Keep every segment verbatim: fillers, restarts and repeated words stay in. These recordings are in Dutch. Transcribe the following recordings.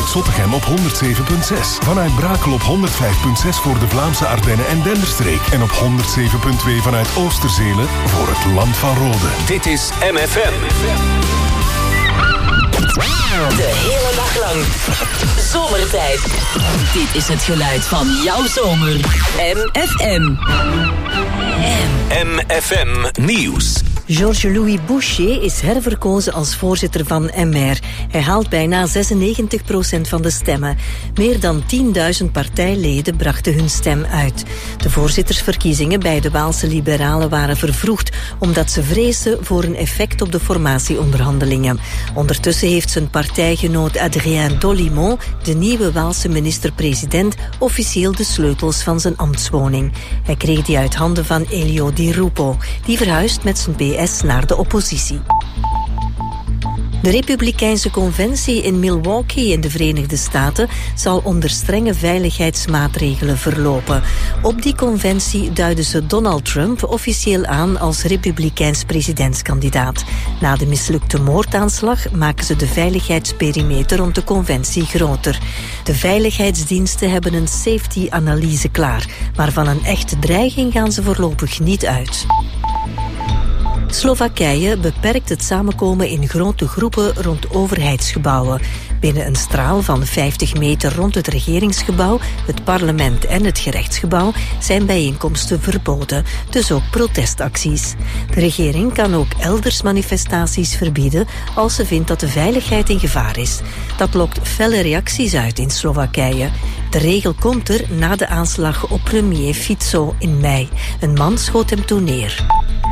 vanuit Zottegem op honderd zeven komma zes. Vanuit Brakel op honderd vijf komma zes voor de Vlaamse Ardennen en Denderstreek. En op honderd zeven komma twee vanuit Oosterzelen voor het Land van Rode. Dit is M F M. De hele dag lang. Zomertijd. Dit is het geluid van jouw zomer. M F M. M F M Nieuws. Georges-Louis Boucher is herverkozen als voorzitter van M R. Hij haalt bijna zesennegentig procent van de stemmen. Meer dan tienduizend partijleden brachten hun stem uit. De voorzittersverkiezingen bij de Waalse Liberalen waren vervroegd, omdat ze vreesden voor een effect op de formatieonderhandelingen. Ondertussen heeft zijn partijgenoot Adrien Dolimon, de nieuwe Waalse minister-president, officieel de sleutels van zijn ambtswoning. Hij kreeg die uit handen van Elio Di Rupo. Die verhuist met zijn P S naar de oppositie. De Republikeinse Conventie in Milwaukee in de Verenigde Staten zal onder strenge veiligheidsmaatregelen verlopen. Op die conventie duiden ze Donald Trump officieel aan als Republikeins presidentskandidaat. Na de mislukte moordaanslag maken ze de veiligheidsperimeter rond de conventie groter. De veiligheidsdiensten hebben een safety-analyse klaar, maar van een echte dreiging gaan ze voorlopig niet uit. Slowakije beperkt het samenkomen in grote groepen rond overheidsgebouwen. Binnen een straal van vijftig meter rond het regeringsgebouw, het parlement en het gerechtsgebouw zijn bijeenkomsten verboden, dus ook protestacties. De regering kan ook elders manifestaties verbieden als ze vindt dat de veiligheid in gevaar is. Dat lokt felle reacties uit in Slowakije. De regel komt er na de aanslag op premier Fico in mei. Een man schoot hem toen neer.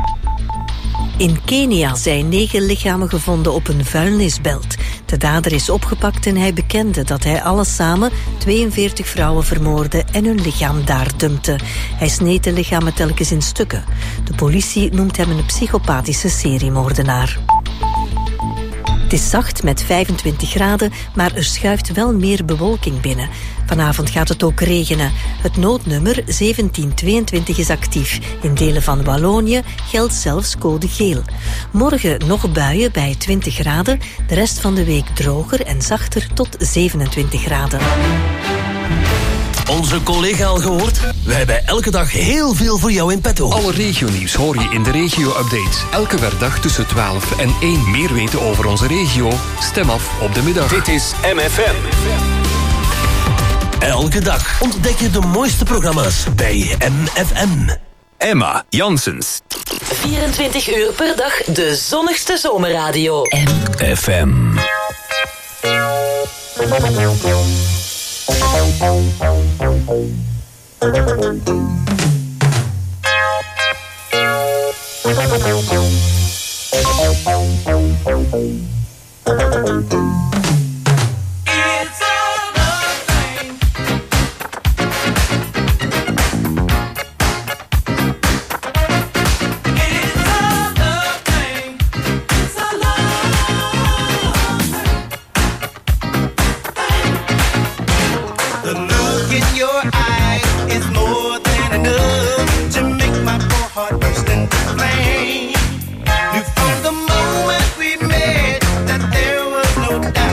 In Kenia zijn negen lichamen gevonden op een vuilnisbelt. De dader is opgepakt en hij bekende dat hij alles samen tweeënveertig vrouwen vermoordde en hun lichaam daar dumpte. Hij sneed de lichamen telkens in stukken. De politie noemt hem een psychopathische seriemoordenaar. Het is zacht met vijfentwintig graden, maar er schuift wel meer bewolking binnen. Vanavond gaat het ook regenen. Het noodnummer zeventien tweeëntwintig is actief. In delen van Wallonië geldt zelfs code geel. Morgen nog buien bij twintig graden. De rest van de week droger en zachter tot zevenentwintig graden. Onze collega al gehoord? Wij hebben elke dag heel veel voor jou in petto. Alle regionieuws hoor je in de regio-update. Elke werkdag tussen twaalf en één. Meer weten over onze regio? Stem af op de middag. Dit is M F M. Elke dag ontdek je de mooiste programma's bij M F M. Emma Janssens. vierentwintig uur per dag de zonnigste zomerradio. M F M. From the moment we met, that there was no doubt.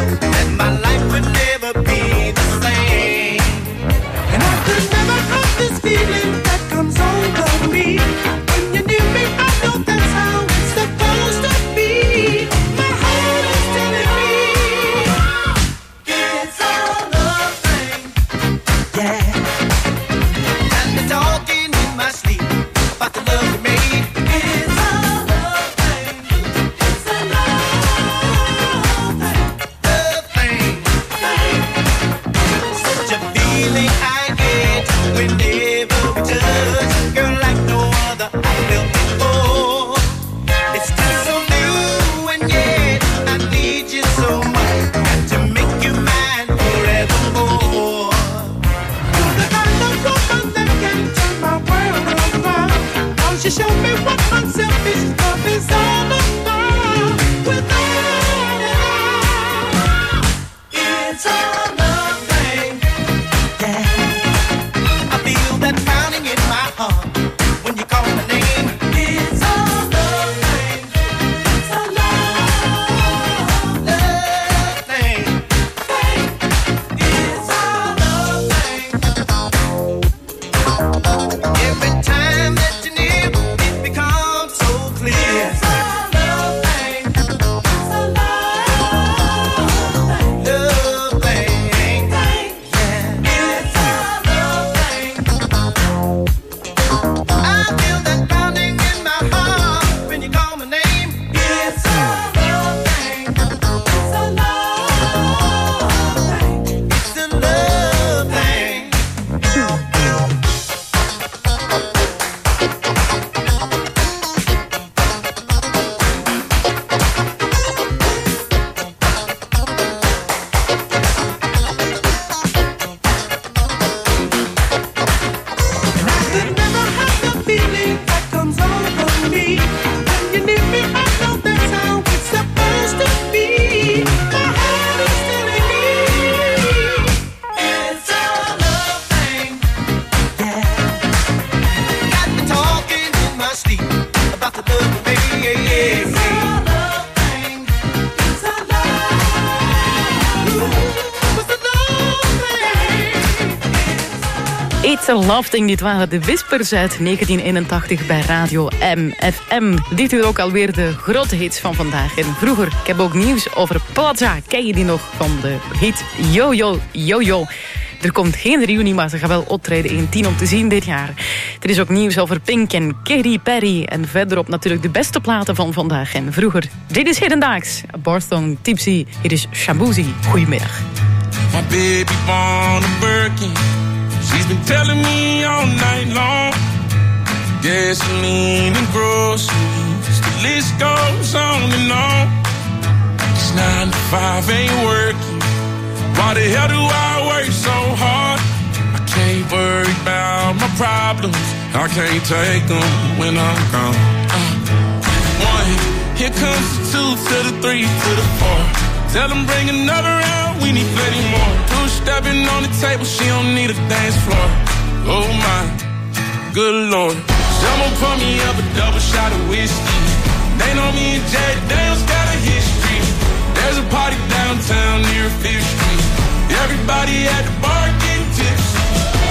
It's a Love Thing, dit waren de Whispers uit negentien eenentachtig bij Radio M F M. Dit uur ook alweer de grote hits van vandaag. En vroeger, ik heb ook nieuws over Plaza. Ken je die nog van de hit Yo Yo Yo Yo? Er komt geen reunie, maar ze gaan wel optreden in tien om te zien dit jaar. Er is ook nieuws over Pink en Katy Perry. En verderop natuurlijk de beste platen van vandaag en vroeger. Dit is hedendaags. Barthong, Tipsy, hier is Shabuzi. Goedemiddag. My baby born a Birkin. She's been telling me all night long. Gasoline and groceries, the list goes on and on. It's nine to five, ain't working. Why the hell do I work so hard? I can't worry about my problems. I can't take them when I'm gone. Uh, one, here comes the two to the three to the four. Tell them bring another round, we need plenty more. Two stepping on the table, she don't need a dance floor. Oh my, good lord. Someone pour me up a double shot of whiskey. They know me and Jack Daniels got a history. There's a party downtown near Fifth Street. Everybody at the bar getting tipsy.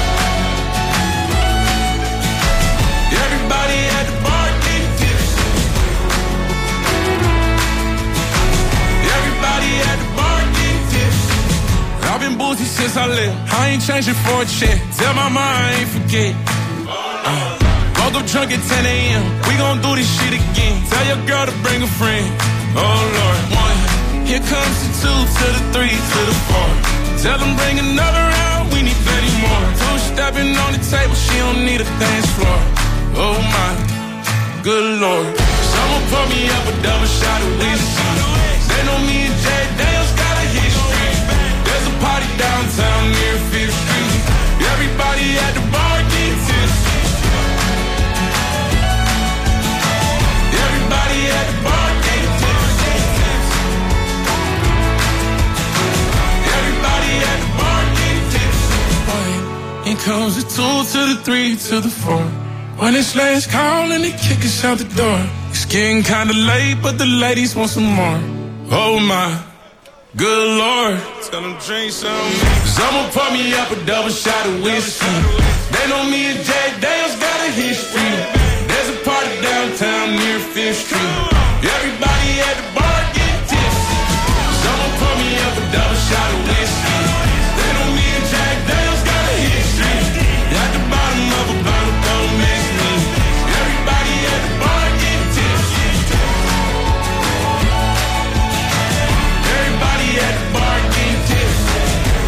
Everybody at the bar getting tipsy. Everybody at the bar getting tipsy. I've been boozy since I left. I ain't changing for a check. Tell my mom I ain't forget. Uh, woke up drunk at ten a.m. We gon' do this shit again. Tell your girl to bring a friend. Oh Lord, one. Here comes the two to the three to the four. Tell them bring another round, we need plenty more. Two stepping on the table, she don't need a dance floor. Oh my, good lord. Someone pour me up a double shot of whiskey. They know me and Jack Daniels got a history. There's a party downtown near Fifth Street. Everybody at the bar getting tipsy. Everybody at the bar getting tipsy. Everybody at the bar getting tipsy. Here comes the two to the three to the four. When it's last call and they kick us out the door. It's getting kinda late, but the ladies want some more. Oh my, good lord. Tell them drink some. Someone pour me up a double shot of whiskey. They know me and Jack Daniels got a history. There's a party downtown near Fifth Street. Everybody at the bar getting tipsy. Someone pour me up a double shot of whiskey. They know me and Jack Daniels got a history. At the bottom of a bottle, don't miss me. Everybody at the bar getting tipsy. Everybody at the bar getting tipsy.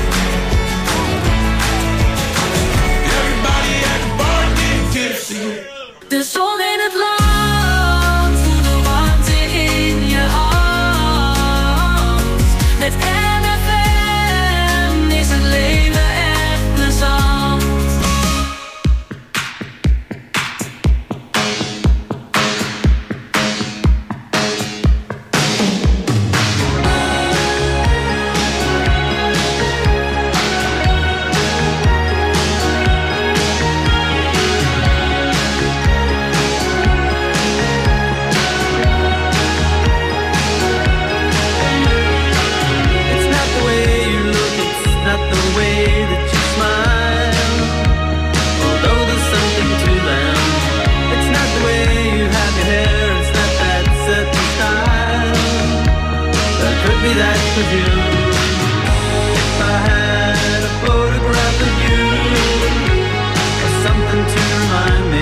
Everybody at the bar getting tipsy. De zon in het land, voel de warmte in je hand. Met M F M is het leven echt plezant. That's for you. If I had a photograph of you, or something to remind me,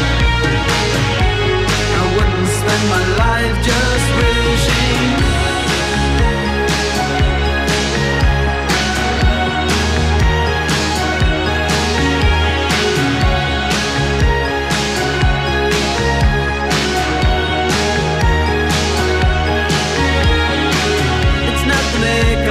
I wouldn't spend my life just wishing. It's not the make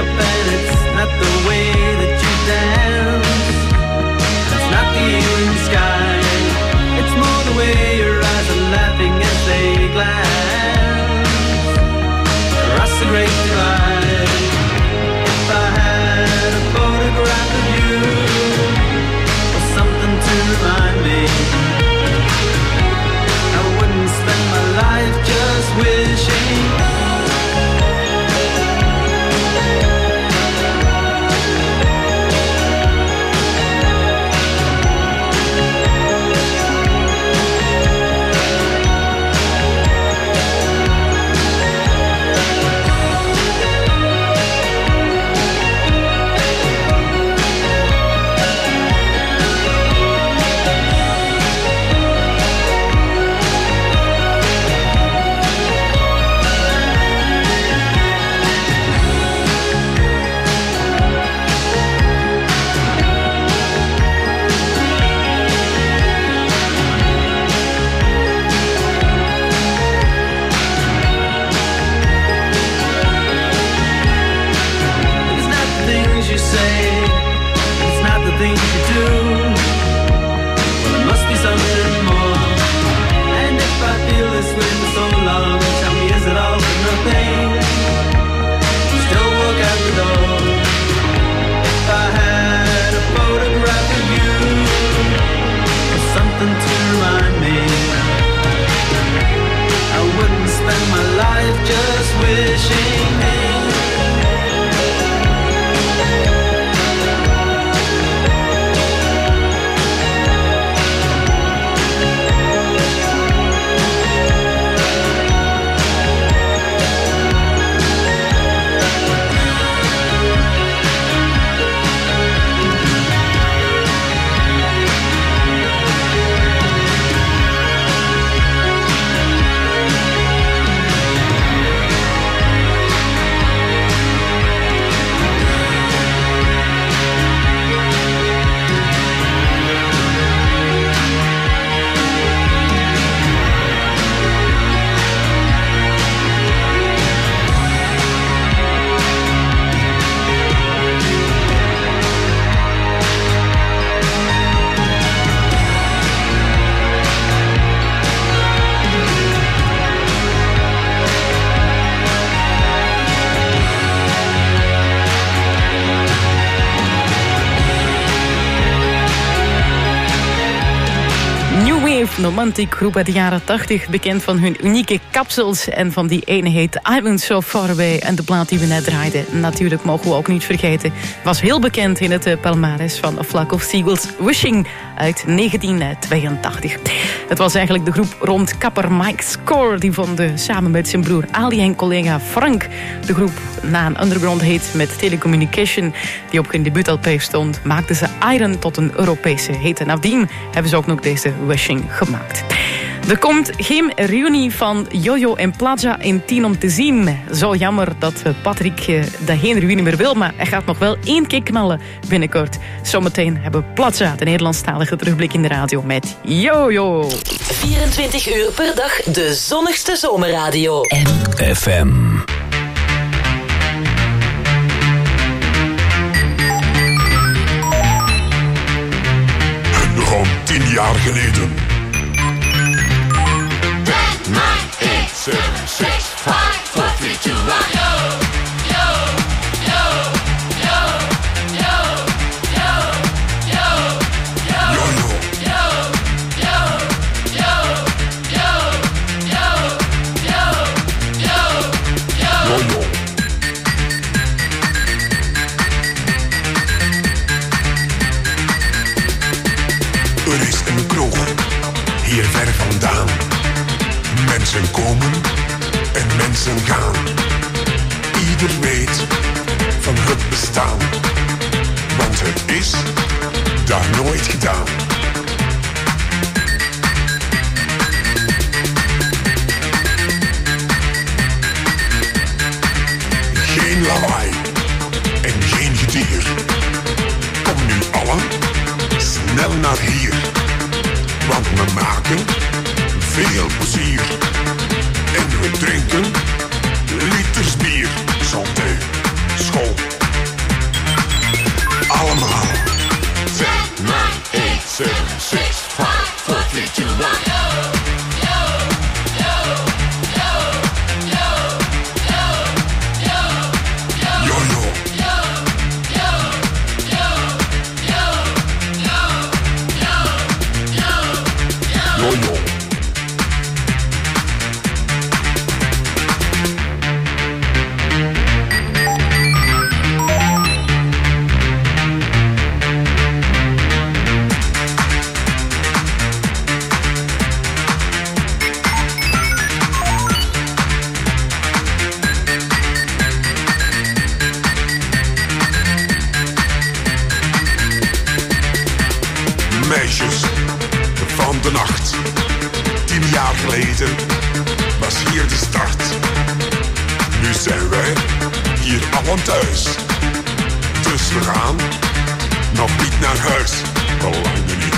Romantic groep uit de jaren tachtig. Bekend van hun unieke kapsels. En van die ene heet I'm So Far Away. En de plaat die we net draaiden, natuurlijk mogen we ook niet vergeten, was heel bekend in het uh, palmares van A Flock of Seagulls, Wishing uit negentien tweeëntachtig. Het was eigenlijk de groep rond kapper Mike Score. Die vonden samen met zijn broer Ali en collega Frank de groep na een underground hit met Telecommunication, die op hun debuut L P stond, maakten ze Iron tot een Europese hit. En nadien hebben ze ook nog deze Wishing gemaakt. Er komt geen reunie van Jojo en Plaza in tien om te zien. Zo jammer dat Patrick uh, dat geen reunie meer wil, maar hij gaat nog wel één keer knallen binnenkort. Zometeen hebben Plaza, de Nederlandstalige terugblik in de radio met Jojo. vierentwintig uur per dag de zonnigste zomerradio. M F M. Gewoon tien jaar geleden. ten, nine, eight, seven, six, five, four, three, two, one. Yo, yo, yo, yo, yo, yo, yo, yo, yo, yo, yo, yo, yo, yo, yo, yo, yo. Er is een kroeg, hier ver vandaan. Mensen komen en mensen gaan. Ieder weet van het bestaan. Want het is daar nooit gedaan. Geen lawaai en geen gedier. Kom nu allen snel naar hier. Want we maken veel plezier. En we drinken liters bier. Santé, school. Allemaal. ten, nine, eight, seven, six, five, four, three, two, one. Meisjes van de nacht. Tien jaar geleden was hier de start. Nu zijn wij hier allen thuis. Dus we gaan nog niet naar huis. Belang niet.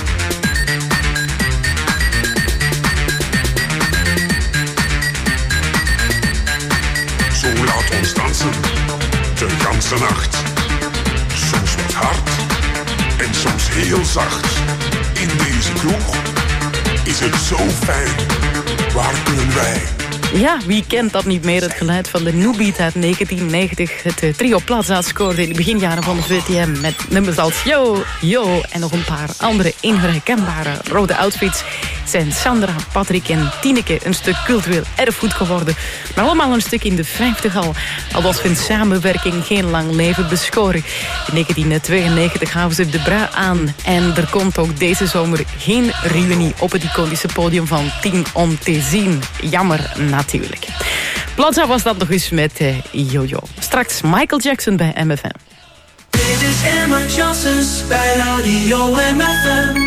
Zo laat ons dansen de ganse nacht. Soms wat hard en soms heel zacht. In deze kroeg is het zo fijn. Waar kunnen wij? Ja, wie kent dat niet meer? Het geluid van de New Beat uit negentien negentig. Het uh, trio Plaza scoorde in de beginjaren van de V T M... met nummers als Yo, Yo en nog een paar andere onherkenbare rode outfits... zijn Sandra, Patrick en Tineke een stuk cultureel erfgoed geworden. Maar allemaal een stuk in de vijftig al. Al was hun samenwerking geen lang leven beschoren. In negentien tweeënnegentig gaven ze de brui aan. En er komt ook deze zomer geen reunie op het iconische podium van tien om te zien. Jammer natuurlijk. Plaza was dat nog eens met uh, Jojo. Straks Michael Jackson bij M F M. Dit is Emma Johnsons bij Radio M F M.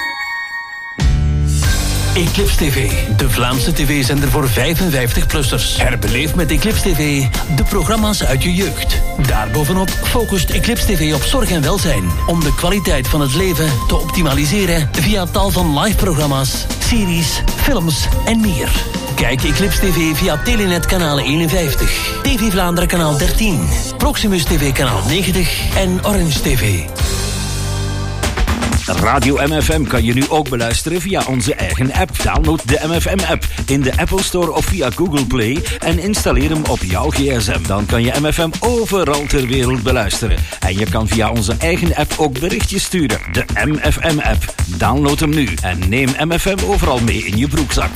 Eclipse T V, de Vlaamse tv-zender voor vijfenvijftig-plussers. Herbeleef met Eclipse T V de programma's uit je jeugd. Daarbovenop focust Eclipse T V op zorg en welzijn... om de kwaliteit van het leven te optimaliseren... via tal van live-programma's, series, films en meer. Kijk Eclipse T V via Telenet kanaal eenenvijftig, T V Vlaanderen kanaal dertien... Proximus T V kanaal negentig en Orange T V. Radio M F M kan je nu ook beluisteren via onze eigen app. Download de M F M-app in de Apple Store of via Google Play en installeer hem op jouw gsm. Dan kan je M F M overal ter wereld beluisteren. En je kan via onze eigen app ook berichtjes sturen. De M F M-app. Download hem nu en neem M F M overal mee in je broekzak.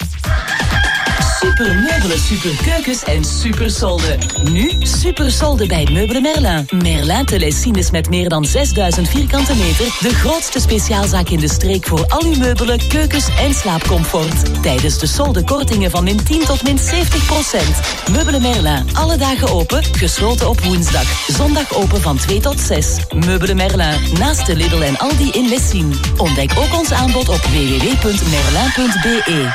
Super meubelen, super keukens en super solden. Nu super solden bij Meubelen Merlin. Merlin Telesines met meer dan zesduizend vierkante meter. De grootste speciaalzaak in de streek voor al uw meubelen, keukens en slaapcomfort. Tijdens de solden kortingen van min tien tot min zeventig procent. Meubelen Merlin, alle dagen open, gesloten op woensdag. Zondag open van twee tot zes. Meubelen Merlin, naast de Lidl en Aldi in Lessien. Ontdek ook ons aanbod op w w w punt merlin punt b e.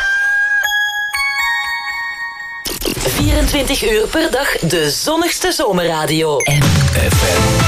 vierentwintig uur per dag de zonnigste zomerradio. M F M.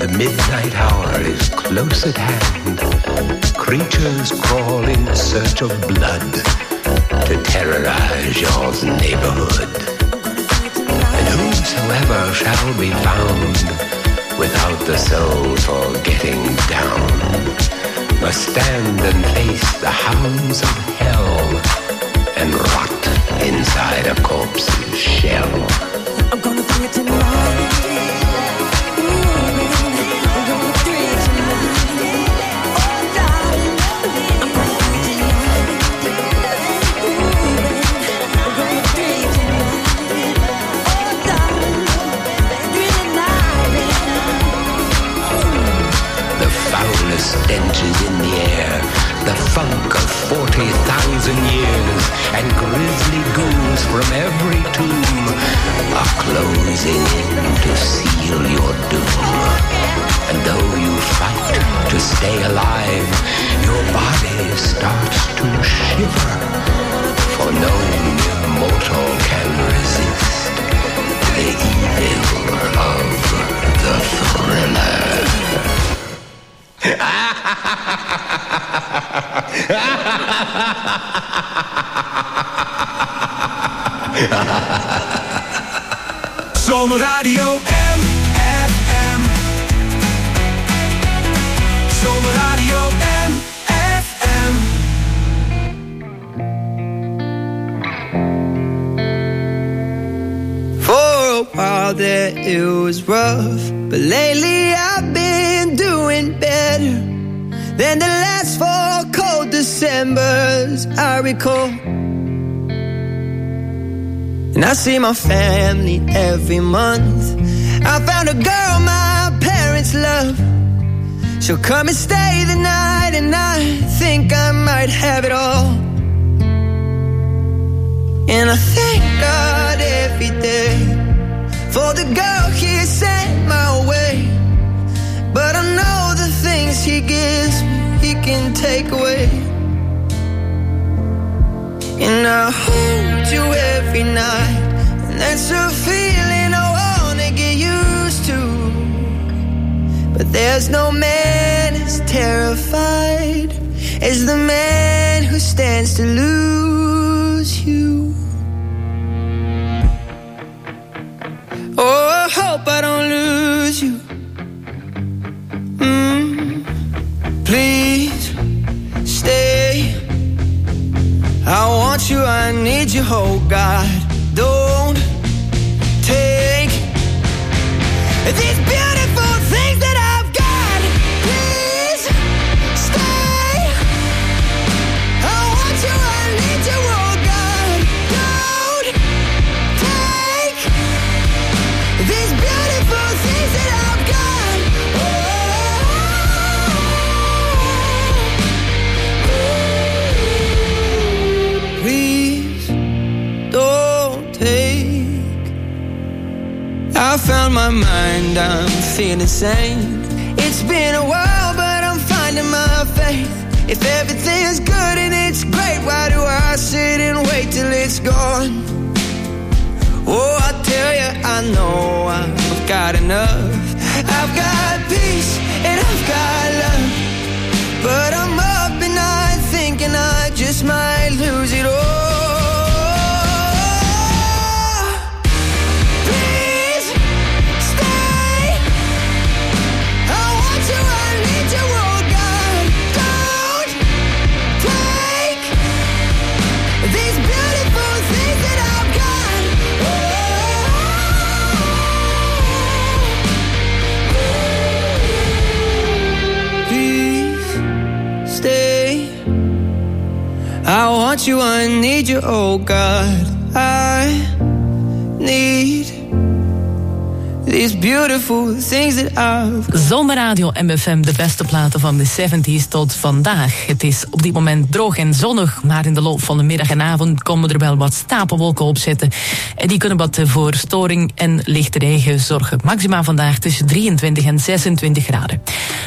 The midnight hour is close at hand. Creatures crawl in search of blood to terrorize your neighborhood. And whosoever shall be found without the soul for getting down must stand and face the hounds of hell and rot inside a corpse's shell. I'm gonna do it tonight. Stench is in the air, the funk of forty thousand years, and grisly ghouls from every tomb are closing in to seal your doom. And though you fight to stay alive, your body starts to shiver, for no immortal can resist the evil of the thriller. Zomerradio M F M. Zomerradio M F M. For a while there it was rough, but lately I've been doing better than the last four cold Decembers I recall. And I see my family every month. I found a girl my parents love. She'll come and stay the night, and I think I might have it all. And I thank God every day for the girl he sent my way. But I know the things he gives me, he can take away. And I hold you every night, and that's a feeling I wanna get used to. But there's no man as terrified as the man who stands to lose you. Oh, I hope I don't lose you. Mm, please stay. I want you, I need you, oh God. Don't take these beautiful things that I've got. Please stay. I want you, I need you, oh God. Don't take these beautiful things that I've got. Oh, please don't take. I found my mind, I'm feeling sane. It's been a while, but I'm finding my faith. If everything's good and it's great, why do I sit and wait till it's gone? Oh, I tell you, I know I've got enough. I've got peace and I've got love, but I'm up at night thinking I just might lose it all. I want you, I need you, oh God. I need these beautiful things that I've... Zomerradio M F M, de beste platen van de zeventig tot vandaag. Het is op dit moment droog en zonnig, maar in de loop van de middag en avond komen er wel wat stapelwolken opzetten. En die kunnen wat voor storing en lichte regen zorgen. Maxima vandaag tussen drieëntwintig en zesentwintig graden.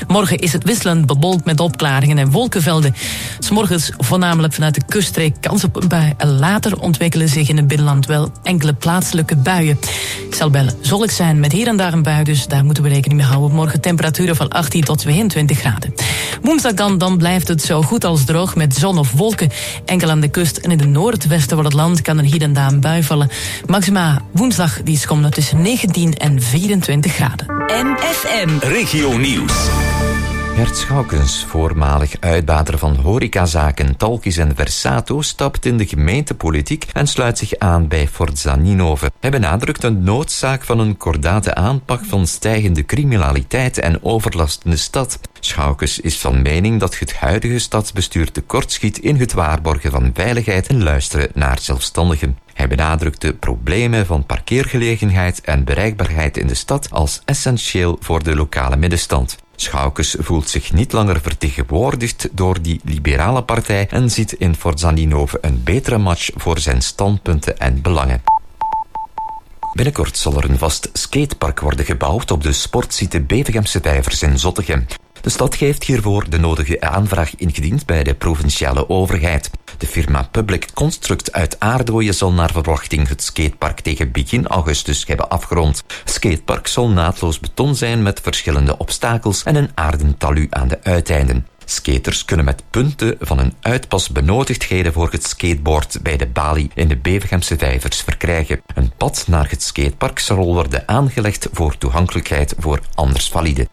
Morgen is het wisselend bewolkt met opklaringen en wolkenvelden. 's Morgens voornamelijk vanuit de kuststreek kans op een bui. Later ontwikkelen zich in het binnenland wel enkele plaatselijke buien. Het zal wel zonnig zijn met hier en daar een bui, dus daar moeten we rekening mee houden. Morgen temperaturen van achttien tot tweeëntwintig graden. Woensdag dan, dan blijft het zo goed als droog met zon of wolken. Enkel aan de kust en in het noordwesten van het land kan er hier en daar een bui vallen. Maxima woensdag die komen tussen negentien en vierentwintig graden. M F M Regio Nieuws. Gert Schoukens, voormalig uitbater van horecazaken Talkis en Versato, stapt in de gemeentepolitiek en sluit zich aan bij Forza Ninove. Hij benadrukt een noodzaak van een kordate aanpak van stijgende criminaliteit en overlast in de stad. Schoukens is van mening dat het huidige stadsbestuur tekortschiet in het waarborgen van veiligheid en luisteren naar zelfstandigen. Hij benadrukt de problemen van parkeergelegenheid en bereikbaarheid in de stad als essentieel voor de lokale middenstand. Schoukens voelt zich niet langer vertegenwoordigd door die liberale partij en ziet in Forza Ninove een betere match voor zijn standpunten en belangen. Binnenkort zal er een vast skatepark worden gebouwd op de sportsite Bevegemse Vijvers in Zottegem. De stad heeft hiervoor de nodige aanvraag ingediend bij de provinciale overheid. De firma Public Construct uit Aardooien zal naar verwachting het skatepark tegen begin augustus hebben afgerond. Het skatepark zal naadloos beton zijn met verschillende obstakels en een aarden talud aan de uiteinden. Skaters kunnen met punten van een uitpas benodigdheden voor het skateboard bij de balie in de Bevegemse Vijvers verkrijgen. Een pad naar het skatepark zal worden aangelegd voor toegankelijkheid voor andersvalide.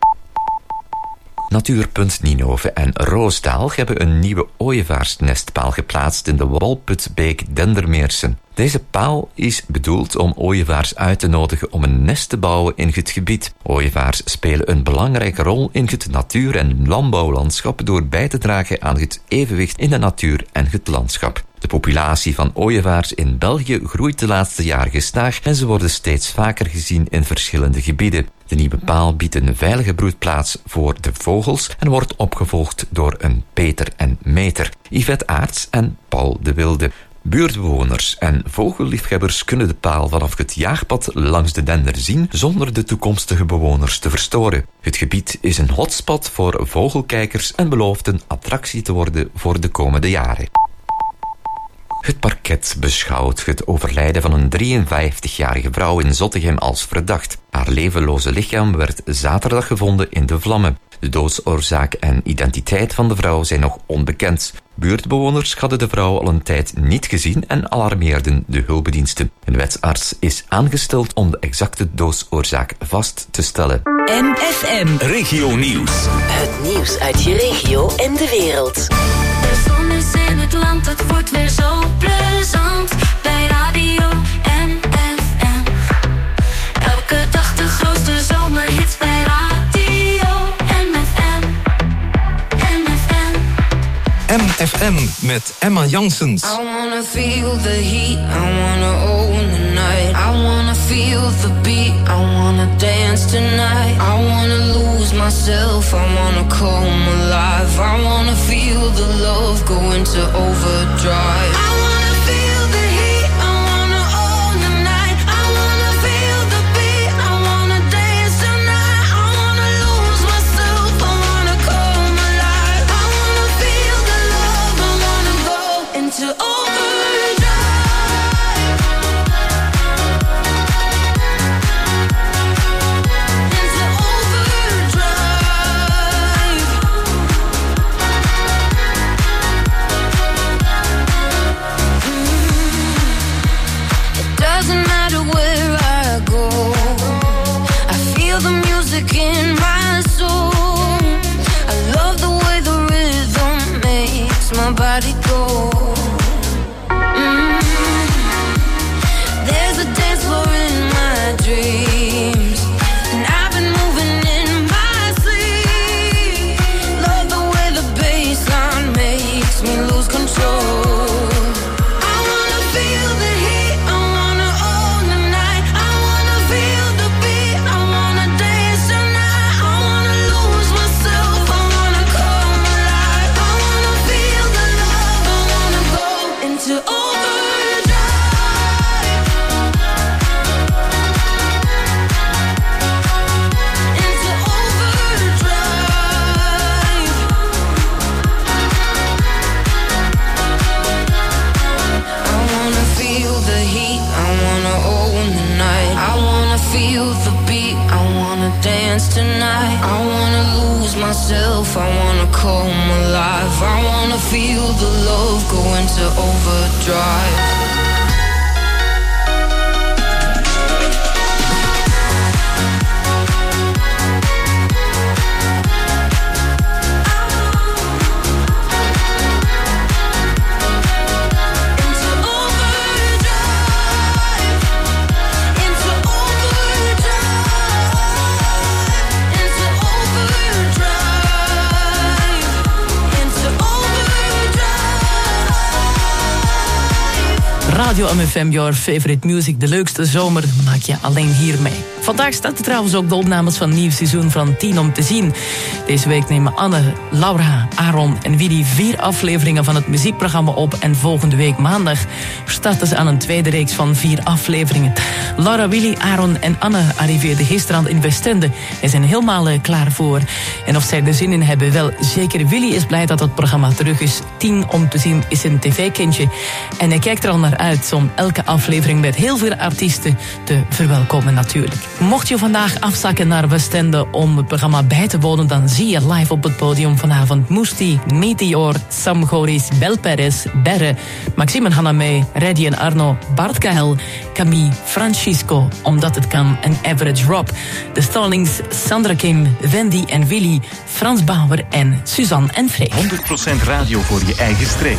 Natuurpunt Ninove en Roosdaal hebben een nieuwe ooievaarsnestpaal geplaatst in de Walputbeek Dendermeersen. Deze paal is bedoeld om ooievaars uit te nodigen om een nest te bouwen in het gebied. Ooievaars spelen een belangrijke rol in het natuur- en landbouwlandschap door bij te dragen aan het evenwicht in de natuur en het landschap. De populatie van ooievaars in België groeit de laatste jaren gestaag en ze worden steeds vaker gezien in verschillende gebieden. De nieuwe paal biedt een veilige broedplaats voor de vogels en wordt opgevolgd door een Peter en Meter, Yvette Aarts en Paul de Wilde. Buurtbewoners en vogelliefhebbers kunnen de paal vanaf het jaagpad langs de Dender zien zonder de toekomstige bewoners te verstoren. Het gebied is een hotspot voor vogelkijkers en belooft een attractie te worden voor de komende jaren. Het parket beschouwt het overlijden van een drieënvijftigjarige vrouw in Zottegem als verdacht. Haar levenloze lichaam werd zaterdag gevonden in de vlammen. De doodsoorzaak en identiteit van de vrouw zijn nog onbekend. Buurtbewoners hadden de vrouw al een tijd niet gezien en alarmeerden de hulpdiensten. Een wetsarts is aangesteld om de exacte doodsoorzaak vast te stellen. M F M Regio Nieuws. Het nieuws uit je regio en de wereld. De zon is in het land, het wordt weer zo plezant. Bij Radio M F M. Elke dag de grootste zomerhits bij Radio M F M. M F M. M F M met Emma Janssens. I wanna feel the heat, I wanna own the night. I wanna feel the beat, I wanna dance tonight. I wanna lose myself, I wanna come alive. I wanna feel the love go into overdrive. I wanna feel the heat, I wanna own the night. I wanna feel the beat, I wanna dance tonight. I wanna lose myself, I wanna come alive. I wanna feel the love, I wanna go into overdrive. Into overdrive. It doesn't matter where I go, I feel the music in my soul. I love the way the rhythm makes my body go. Mm. There's a dance floor in my dreams, and I've been moving in my sleep. Love the way the bassline makes me lose control. I wanna feel the heat, I wanna own the night. I wanna feel the beat, I wanna dance tonight. I wanna lose myself, I wanna come alive. I wanna feel the love, I wanna go into overdrive. dance tonight. I wanna lose myself, I wanna come alive. I wanna feel the love go into overdrive. Radio M F M, your favorite music. De leukste zomer maak je alleen hier mee. Vandaag staat er trouwens ook de opnames van het nieuw seizoen van tien om te zien. Deze week nemen Anne, Laura, Aaron en Willy vier afleveringen van het muziekprogramma op. En volgende week maandag starten ze aan een tweede reeks van vier afleveringen. Laura, Willy, Aaron en Anne arriveerden gisteren in Westende en zijn helemaal uh, klaar voor. En of zij er zin in hebben, wel zeker. Willy is blij dat het programma terug is. tien om te zien is een tv-kindje. En hij kijkt er al naar uit om elke aflevering met heel veel artiesten te verwelkomen natuurlijk. Mocht je vandaag afzakken naar Westende om het programma bij te wonen, dan zie je live op het podium vanavond Moesti, Meteor, Sam Goris, Bel Perez, Berre, Maxime en Hanna-May, Reddy en Arno, Bart Kahel, Camille, Francisco, Omdat het kan en Average Rob. De Stallings, Sandra Kim, Wendy en Willy, Frans Bauer en Suzanne en Freek. honderd procent radio voor je eigen streek.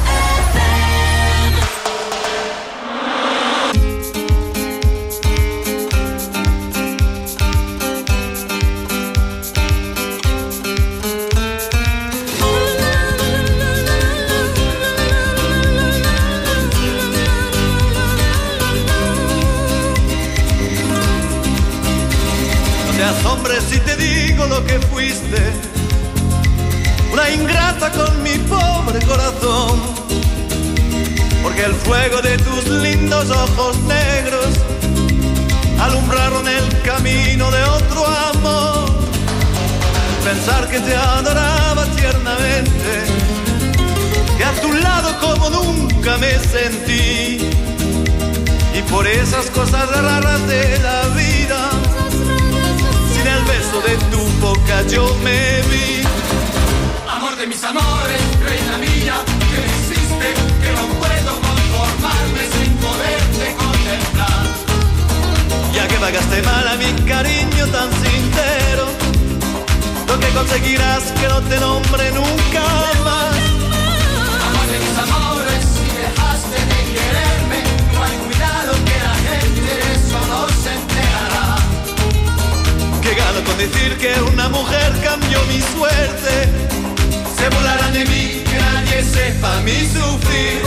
Si te digo lo que fuiste, una ingrata con mi pobre corazón, porque el fuego de tus lindos ojos negros alumbraron el camino de otro amor. Pensar que te adoraba tiernamente, que a tu lado como nunca me sentí, y por esas cosas raras de la vida, en el beso de tu boca yo me vi. Amor de mis amores, reina mía, que me hiciste, que no puedo conformarme sin poderte contemplar. Ya que pagaste mal a mi cariño tan sincero, lo que conseguirás que no te nombre nunca más. Amor de mis amores, si dejaste de quererme, no hay cuidado que la gente de eso no se enterará. Que gano con decir que una mujer cambió mi suerte. Se burlarán de mí, que nadie sepa mi sufrir.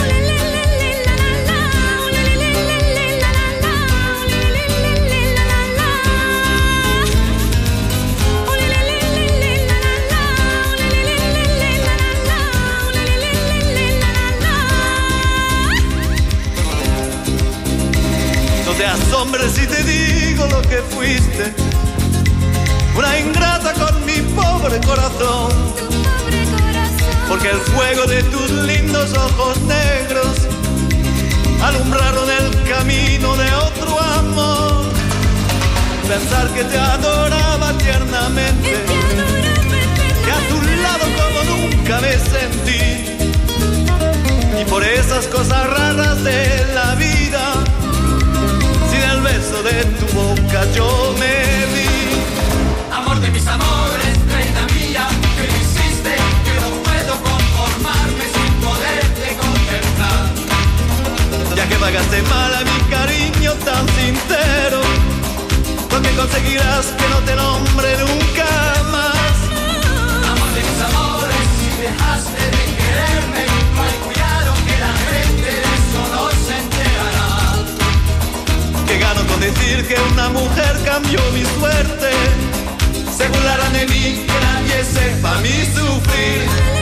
No te asombres si te digo lo que fuiste, una ingrata con mi pobre corazón, porque el fuego de tus lindos ojos negros alumbraron el camino de otro amor. Pensar que te adoraba tiernamente, que a tu lado como nunca me sentí, y por esas cosas raras de la vida, sin el beso de tu boca yo me vi. Amor de mis amores, reina mía, que me hiciste, que no puedo conformarme sin poderte contemplar. Ya que pagaste mal a mi cariño tan sincero, lo que conseguirás que no te nombre nunca más. Amor de mis amores, si dejaste de quererme, no hay cuidado que la gente de eso no se enterará. Que gano con decir que una mujer cambió mi suerte. Se burlarán de mí, que nadie sepa mi sufrir.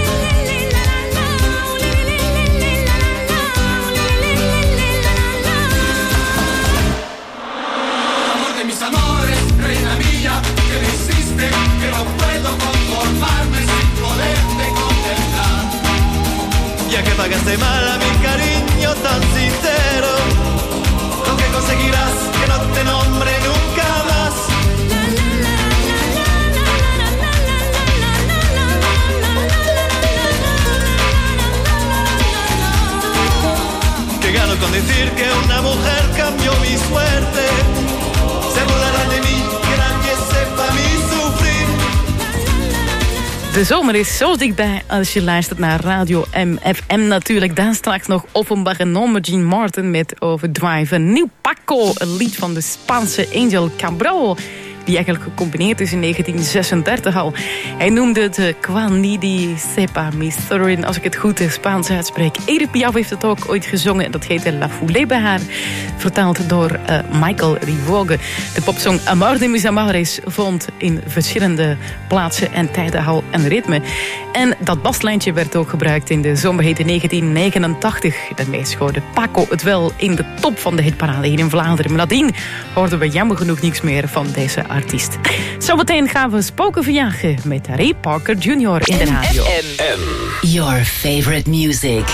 Amor de mis amores, reina mía, que me hiciste, que no puedo conformarme sin poderte contemplar. Ya que pagaste mal a mi cariño tan sincero, lo que conseguirás que no te nombre nunca más. decir que una mujer cambió mi suerte. Se burlarán de mí, que nadie sepa mi sufrir. De zomer is zo dichtbij als je luistert naar Radio M F M natuurlijk. Dan straks nog Offenbach en Jean Martin met Overdrive. Een nieuw Paco, een lied van de Spaanse Angel Cabral, die eigenlijk gecombineerd is in negentien zesendertig al. Hij noemde het uh, Quanidi Sepa Misterin, als ik het goed in Spaans uitspreek. Edith Piaf heeft het ook ooit gezongen. Dat heette La Foulée bij haar, vertaald door uh, Michael Rivogue. De popsong Amor de mis amores vond in verschillende plaatsen en tijden al een ritme. En dat baslijntje werd ook gebruikt in de zomerhete negentien negenentachtig. Daarmee schoorde Paco het wel in de top van de hitparade hier in Vlaanderen. Maar nadien hoorden we jammer genoeg niks meer van deze artiest. Zometeen gaan we spoken verjagen met Ray Parker junior in de radio. M F M. Your favorite music.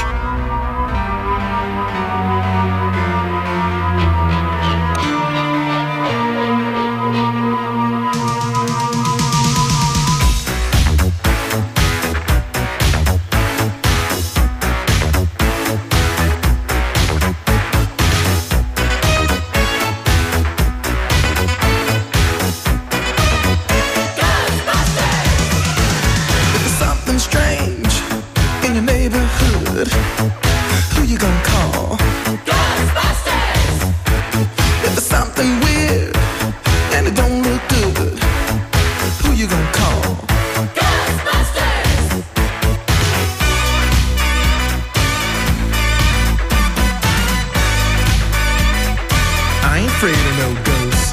Who you gonna call? Ghostbusters! If there's something weird and it don't look good, who you gonna call? Ghostbusters! I ain't afraid of no ghosts.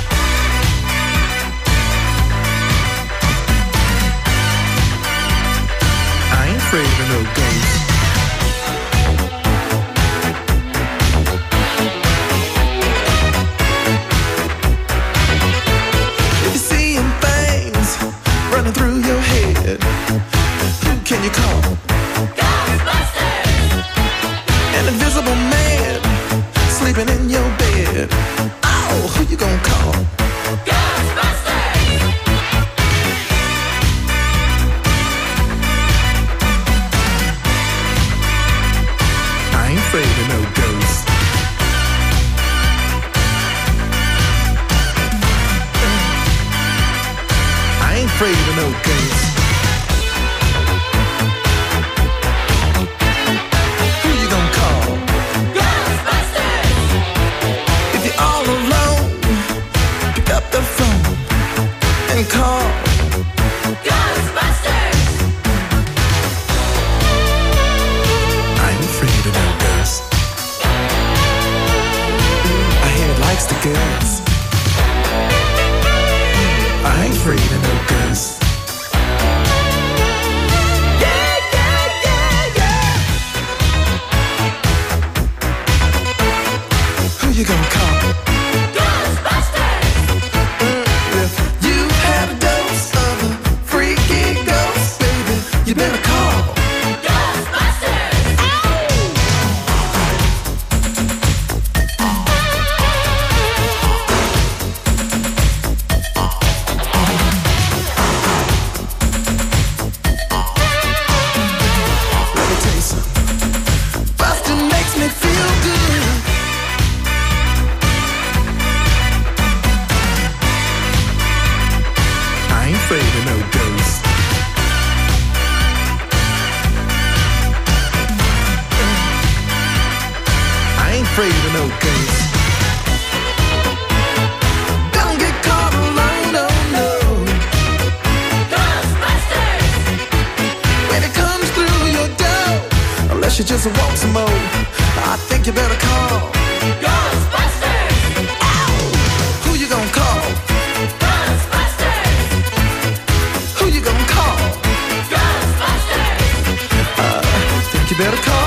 I ain't afraid of no ghosts. Through your head, who can you call? Ghostbusters! An invisible man sleeping in your bed. Oh, who you gonna call? Ghostbusters! I ain't afraid of no ghosts. I ain't afraid of no ghosts. Who you gonna call? Ghostbusters! If you're all alone, pick up the phone and call Ghostbusters! I ain't afraid of no ghosts. I hear it likes the girls. I ain't afraid of no ghosts. Yeah, yeah, yeah, yeah. Who you gonna call? Ghostbusters! Mm, if you had a dose of a freaky ghost, baby, you better call Ghostbusters! Afraid of no ghosts. Don't get caught alone, no, no. Ghostbusters! When it comes through your door, unless you just want some more, I think you better call Ghostbusters! Ow! Who you gonna call? Ghostbusters! Who you gonna call? Ghostbusters! Uh, I think you better call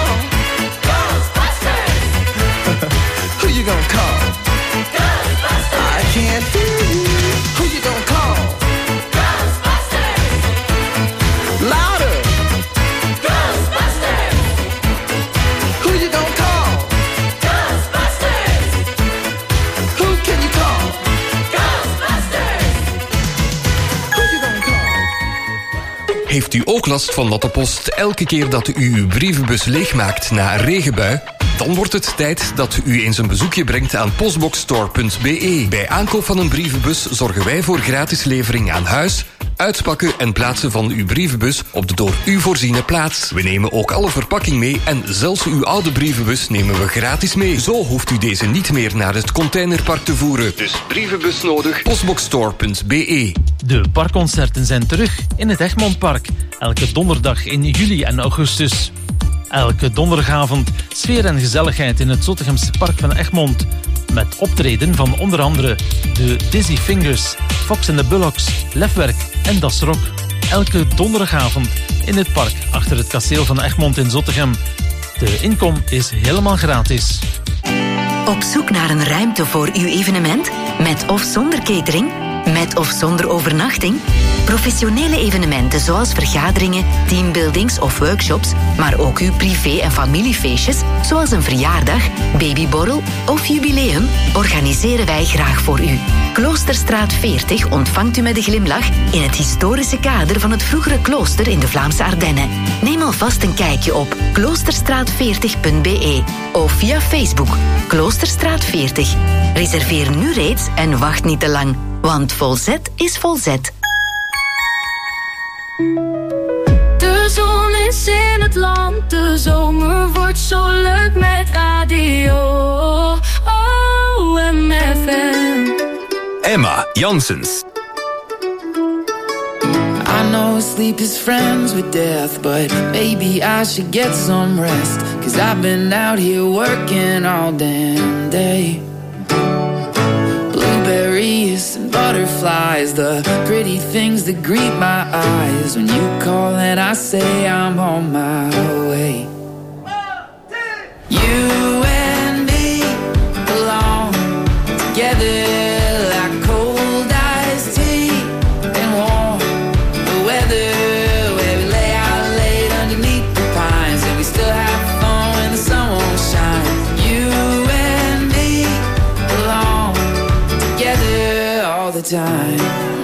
Who you gonna call? Ghostbusters! I can't hear you. Who you gonna call? Ghostbusters! Louder! Ghostbusters! Who you gonna call? Ghostbusters! Who can you call? Ghostbusters! Who you gonna call? Heeft u ook last van natte post elke keer dat u uw brievenbus leegmaakt na een regenbui? Dan wordt het tijd dat u eens een bezoekje brengt aan postboxstore punt b e. Bij aankoop van een brievenbus zorgen wij voor gratis levering aan huis, uitpakken en plaatsen van uw brievenbus op de door u voorziene plaats. We nemen ook alle verpakking mee en zelfs uw oude brievenbus nemen we gratis mee. Zo hoeft u deze niet meer naar het containerpark te voeren. Dus brievenbus nodig, postboxstore punt b e. De parkconcerten zijn terug in het Egmontpark. Elke donderdag in juli en augustus. Elke donderdagavond sfeer en gezelligheid in het Zottegemse park van Egmond. Met optreden van onder andere de Dizzy Fingers, Fox and the Bullocks, Lefwerk en Das Rock. Elke donderdagavond in het park achter het kasteel van Egmond in Zottegem. De inkom is helemaal gratis. Op zoek naar een ruimte voor uw evenement? Met of zonder catering? Met of zonder overnachting? Professionele evenementen zoals vergaderingen, teambuildings of workshops, maar ook uw privé- en familiefeestjes, zoals een verjaardag, babyborrel of jubileum, organiseren wij graag voor u. Kloosterstraat veertig ontvangt u met een glimlach in het historische kader van het vroegere klooster in de Vlaamse Ardennen. Neem alvast een kijkje op kloosterstraat veertig punt b e of via Facebook Kloosterstraat veertig. Reserveer nu reeds en wacht niet te lang, want volzet is volzet. De zon is in het land, de zomer wordt zo leuk met radio. Oh, M F M. Emma Janssens. I know sleep is friends with death, but maybe I should get some rest, 'cause I've been out here working all damn day. Blueberries and butterflies, the pretty things that greet my eyes when you call and I say I'm on my way. You and me belong together like cold iced tea and warm the weather, where we lay out late underneath the pines and we still have fun when the sun won't shine. You and me belong together all the time.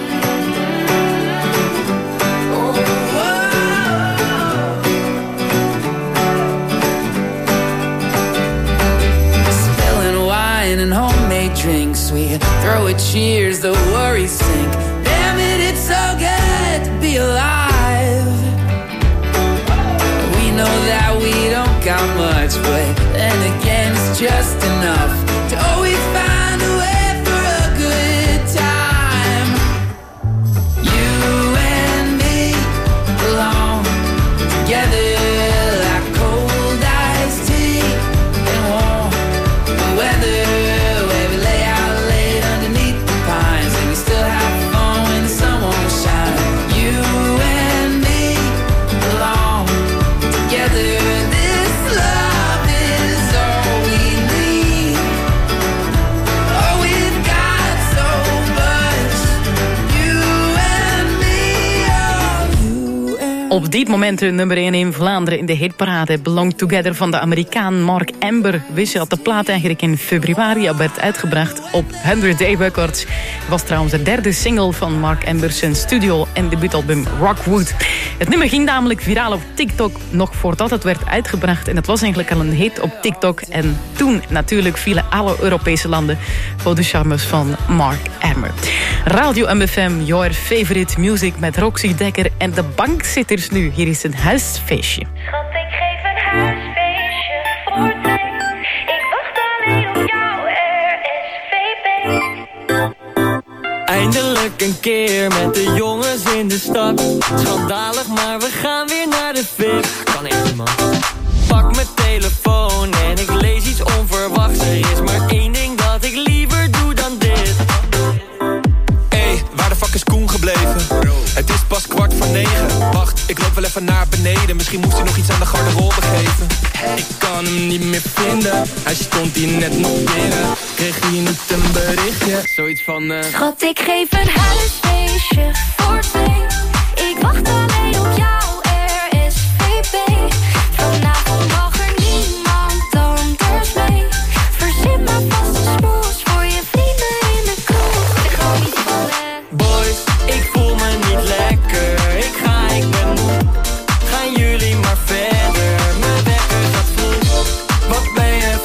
And homemade drinks, we throw a cheers, the worries sink. Damn it, it's so good to be alive. We know that we don't got much, but then again it's just enough to always find a way for a good time. You and me belong together like cold iced tea and warm the weather. Op dit moment nummer één in Vlaanderen in de hitparade Belong Together van de Amerikaan Mark Amber. Wist je dat de plaat eigenlijk in februari al werd uitgebracht op honderd Day Records. Was trouwens de derde single van Mark Amber zijn studio- en debuutalbum Rockwood. Het nummer ging namelijk viraal op TikTok nog voordat het werd uitgebracht. En het was eigenlijk al een hit op TikTok. En toen natuurlijk vielen alle Europese landen voor de charmes van Mark Amber. Radio M F M, your favorite music met Roxy Dekker en de bankzitters nu. Hier is een huisfeestje. Schat, ik geef een huisfeestje voor twee. Ik wacht alleen op jou, R S V P. Eindelijk een keer met de jongens in de stad. Schandalig, maar we gaan weer naar de V I P. Kan echt niet, man. Pak mijn telefoon en ik lees iets onverwachts. Er is maar één ding dat ik liever doe dan dit. Hey, waar de fuck is Koen gebleven? Het is pas kwart voor negen. Wacht, ik loop wel even naar beneden. Misschien moest hij nog iets aan de garderobe geven. Ik kan hem niet meer vinden. Hij stond hier net nog binnen. Kreeg hij niet een berichtje? Zoiets van uh... Schat, ik geef een huisfeestje voor twee. Ik wacht alleen op jou, R S V P. Vanavond mag er niemand anders mee. Verzin maar vast een smoes voor je vrienden in de kroeg. Ik ga niet vallen. Boys, ik voel me niet lekker. Ik ga, ik ben moe. Gaan jullie maar verder. Mijn wekker gaat vroeg. Wat ben je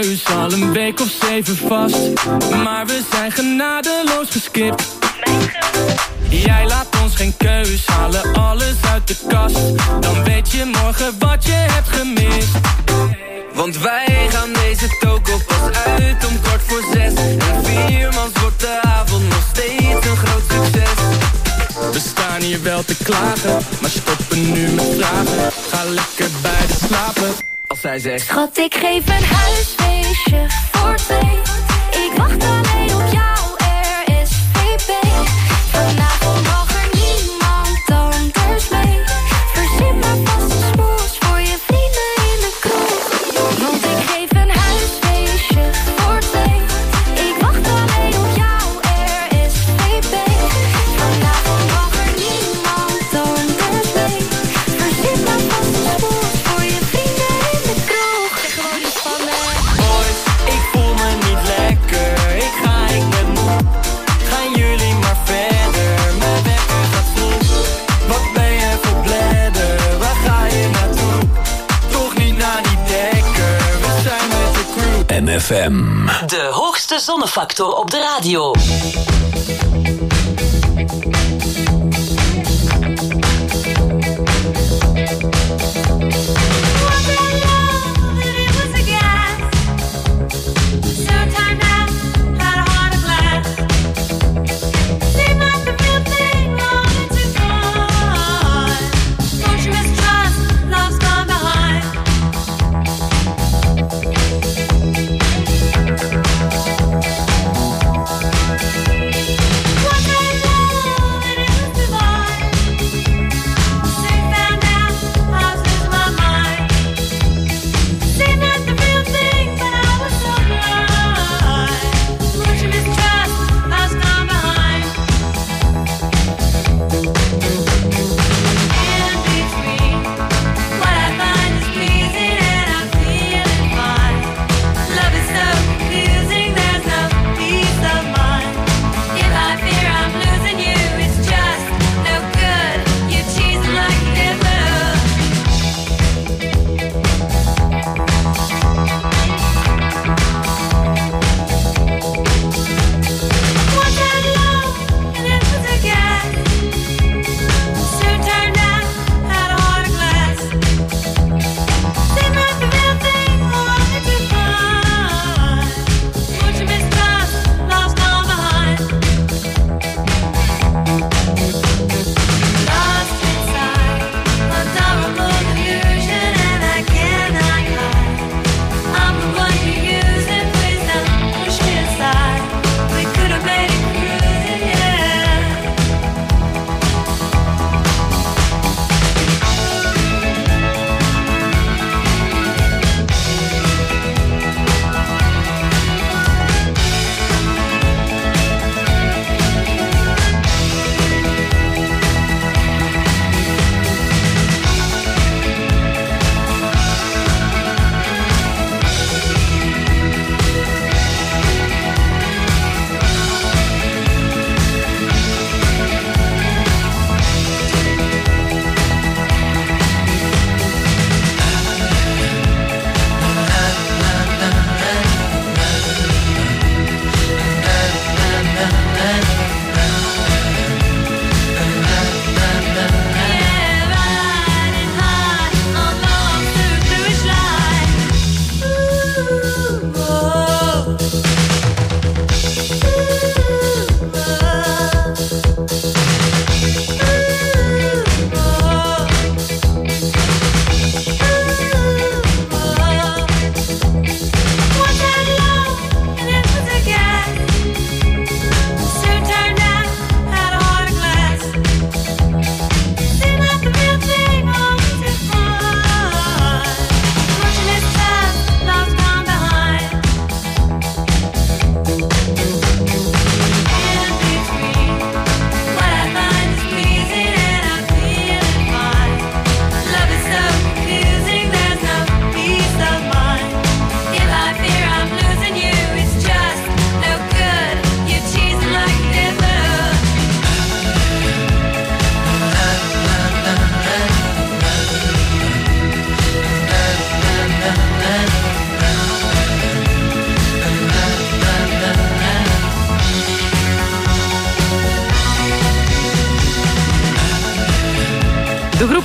keus, al een week of zeven vast. Maar we zijn genadeloos geskipt. Jij laat ons geen keus, halen alles uit de kast. Dan weet je morgen wat je hebt gemist. Want wij gaan deze toko pas uit om kwart voor zes. En viermans wordt de avond nog steeds een groot succes. We staan hier wel te klagen, maar stoppen nu met vragen. Ga lekker bij de slapen. Als zij zegt: Schat, ik geef een huisfeestje voor twee. Ik wacht alleen op jou, R S V P. Vanavond mag er niemand anders mee. Verzin maar vast een smoes voor je vrienden in de kroeg. Want ik geef een huisfeestje voor twee. Ik wacht alleen op jou, R S V P. Vanavond mag er niemand anders mee. Verzin maar vast een smoes voor je vrienden in de kroeg. Zeg gewoon iets van me. Boys, ik voel me niet lekker. Ik ga, ik ben moe. Gaan jullie maar verder. Mijn wekker gaat vroeg. Wat ben je voor bladder? Waar ga je naartoe? Toch niet naar die dekker. We zijn met de crew. M F M. De hoogste zonnefactor op de radio.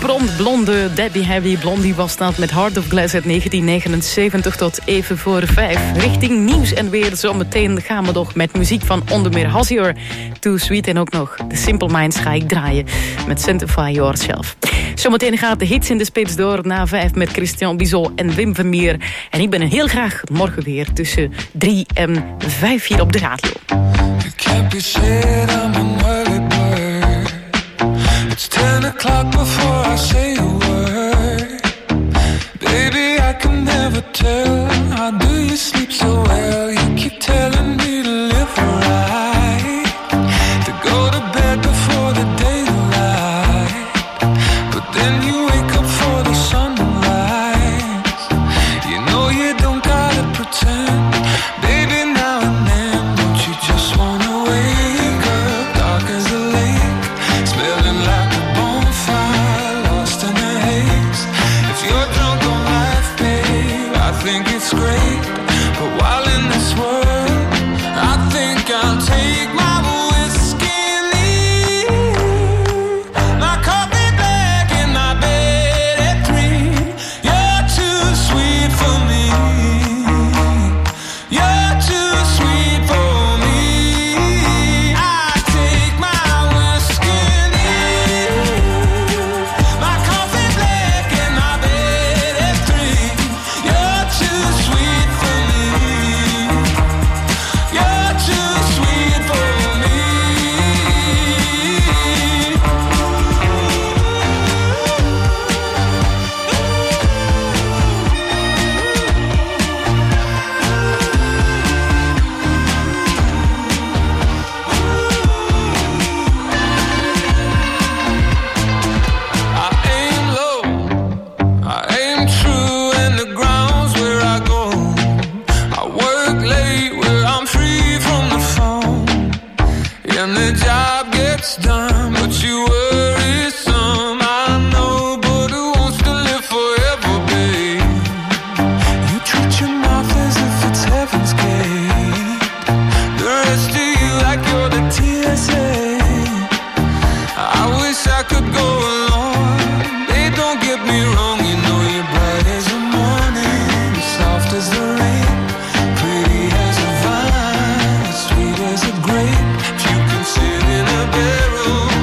blond, blonde Debbie Harry Blondie was dat met Heart of Glass uit negentien negenenzeventig tot even voor vijf. Richting nieuws en weer zometeen gaan we nog met muziek van onder meer Hozier, Too Sweet en ook nog The Simple Minds ga ik draaien met Sanctify Yourself. Zometeen gaat de hits in de spits door na vijf met Christian Bizot en Wim Vermeer. En ik ben er heel graag morgen weer tussen drie en vijf hier op de radio. Can't be said I'm an early bird. It's ten o'clock before I say a word. Baby, I can never tell. How do you sleep so well? You keep telling me to live right, to go to bed before the daylight, but then you wake up for the sunrise. You know you don't gotta pretend. Baby, now and then, don't you just wanna wake up dark as a lake, smelling like a bonfire, lost in the haze. If you're drunk on life, babe, I think it's great. But while in this world, I think I'll take my whiskey and leave. My coffee black in my bed at three. You're too sweet for me. You're too sweet for me. I take my whiskey and leave. My coffee black in my bed at three. You're too sweet for me. You're too sweet for me. I aim low, I aim true, and the ground's where I go. I work late where I'm free from the phone, and the job gets done, but you worry some. I know, but who wants to live forever, babe? You treat your mouth as if it's heaven's gate. The rest of you like you're the T S A. I wish I could go along. Hey, don't get me wrong, you know you're bright as the morning, soft as the rain, pretty as a vine, sweet as a grape. If you can sit in a barrel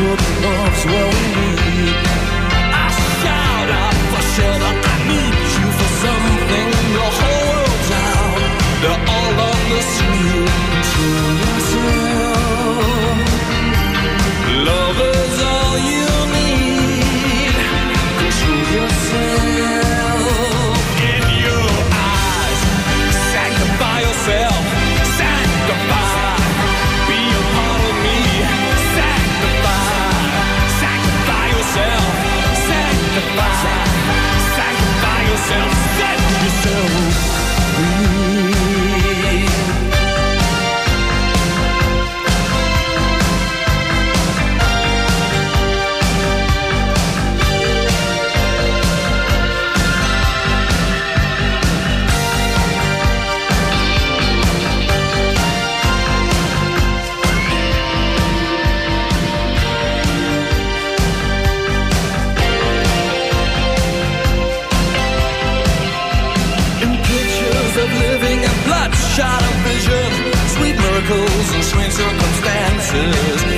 sure the love's what we need. I shout out for shelter, I need you for something. The whole world's out, they're all on the street. Control yourself. Love is all you need. Control yourself. In your eyes, sanctify yourself. Sanctify. Be a part of me. Sanctify. Sanctify yourself. Sanctify. Sanctify yourself. Set yourself free. Shot of vision, sweet miracles and strange circumstances.